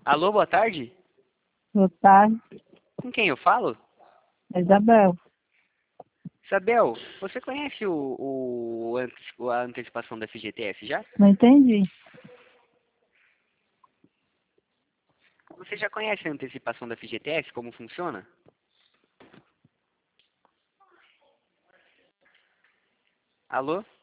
Alô, boa tarde? Boa tarde, Com quem eu falo? Isabel. Isabel, você conhece a antecipação da FGTS já? Não entendi. Você já conhece a antecipação da FGTS, como funciona? Alô?